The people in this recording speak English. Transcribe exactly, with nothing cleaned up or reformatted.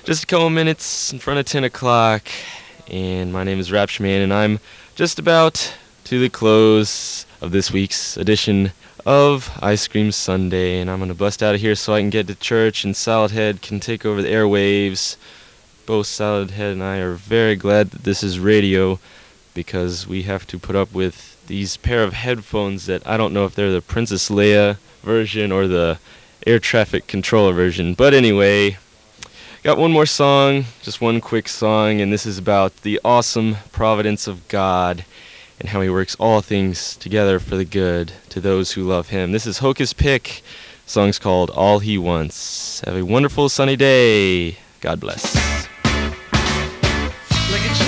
Just a couple minutes in front of ten o'clock, and my name is Rapture Man, and I'm just about to the close of this week's edition of Ice Cream Sunday, and I'm going to bust out of here so I can get to church, and Salad Head can take over the airwaves. Both Salad Head and I are very glad that this is radio, because we have to put up with these pair of headphones that I don't know if they're the Princess Leia version or the air traffic controller version. But anyway, got one more song, just one quick song, and this is about the awesome providence of God and how he works all things together for the good to those who love him. This is Hocus Pick. The song's called All He Wants. Have a wonderful sunny day. God bless. Like a